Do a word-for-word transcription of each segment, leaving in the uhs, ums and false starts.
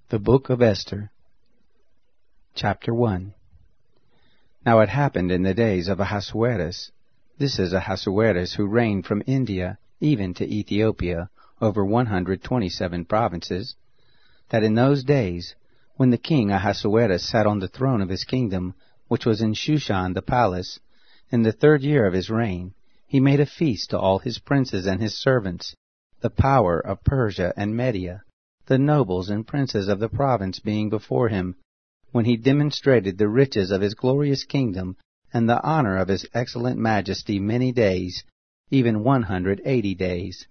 The Book of Esther, Chapter one. Now it happened in the days of Ahasuerus, this is Ahasuerus who reigned from India even to Ethiopia, over one hundred twenty-seven provinces, that in those days, when the king Ahasuerus sat on the throne of his kingdom, which was in Shushan the palace, in the third year of his reign, he made a feast to all his princes and his servants, the power of Persia and Media, the nobles and princes of the province being before him, when he demonstrated the riches of his glorious kingdom and the honor of his excellent majesty many days, even one hundred eighty days.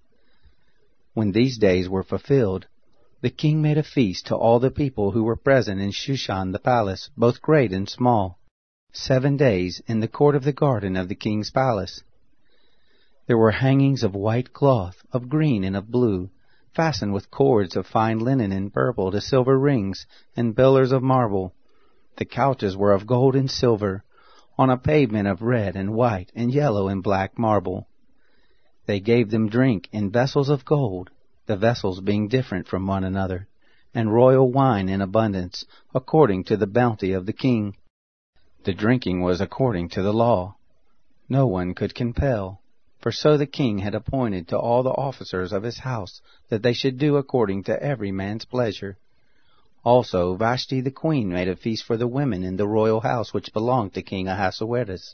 When these days were fulfilled, the king made a feast to all the people who were present in Shushan the palace, both great and small, seven days in the court of the garden of the king's palace. There were hangings of white cloth, of green and of blue, fastened with cords of fine linen and purple to silver rings and pillars of marble. The couches were of gold and silver, on a pavement of red and white and yellow and black marble. They gave them drink in vessels of gold, the vessels being different from one another, and royal wine in abundance, according to the bounty of the king. The drinking was according to the law. No one could compel. For so the king had appointed to all the officers of his house, that they should do according to every man's pleasure. Also Vashti the queen made a feast for the women in the royal house which belonged to King Ahasuerus.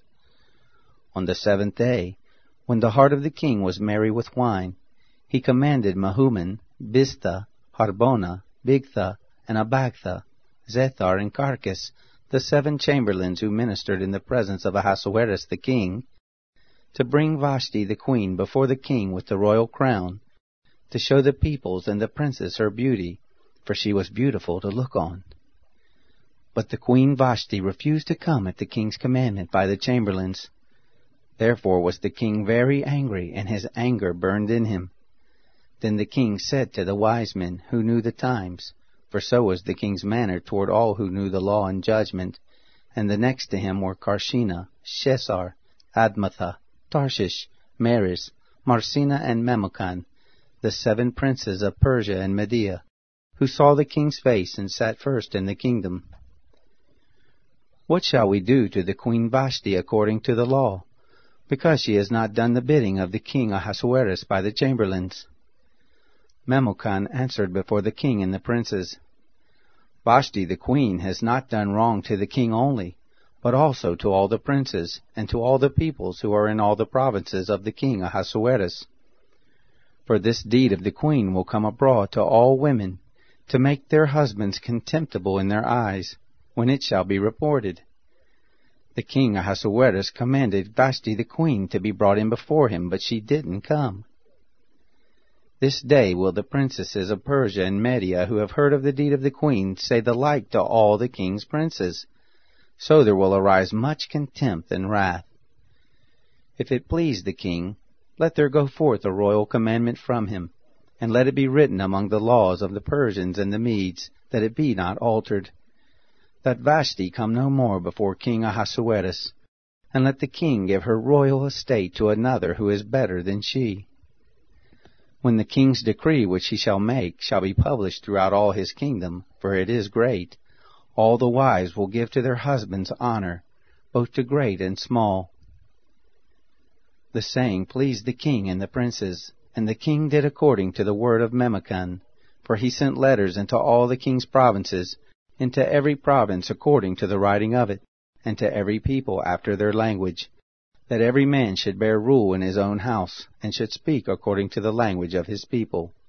On the seventh day, when the heart of the king was merry with wine, he commanded Mehuman, Biztha, Harbona, Bigtha, and Abagtha, Zethar, and Carcas, the seven chamberlains who ministered in the presence of Ahasuerus the king, to bring Vashti the queen before the king with the royal crown, to show the peoples and the princes her beauty, for she was beautiful to look on. But the queen Vashti refused to come at the king's commandment by the chamberlains. Therefore was the king very angry, and his anger burned in him. Then the king said to the wise men who knew the times, for so was the king's manner toward all who knew the law and judgment, and the next to him were Carshena, Shesar, Admatha, Tarshish, Meres, Marsena, and Memucan, the seven princes of Persia and Media, who saw the king's face and sat first in the kingdom. What shall we do to the queen Vashti according to the law, because she has not done the bidding of the king Ahasuerus by the chamberlains? Memucan answered before the king and the princes, Vashti the queen has not done wrong to the king only, but also to all the princes, and to all the peoples who are in all the provinces of the king Ahasuerus. For this deed of the queen will come abroad to all women, to make their husbands contemptible in their eyes, when it shall be reported. The king Ahasuerus commanded Vashti the queen to be brought in before him, but she didn't come. This day will the princesses of Persia and Media, who have heard of the deed of the queen, say the like to all the king's princes. So there will arise much contempt and wrath. If it please the king, let there go forth a royal commandment from him, and let it be written among the laws of the Persians and the Medes, that it be not altered, that Vashti come no more before King Ahasuerus, and let the king give her royal estate to another who is better than she. When the king's decree which he shall make shall be published throughout all his kingdom, for it is great, all the wives will give to their husbands honor, both to great and small. The saying pleased the king and the princes, and the king did according to the word of Memucan, for he sent letters into all the king's provinces, into every province according to the writing of it, and to every people after their language, that every man should bear rule in his own house, and should speak according to the language of his people.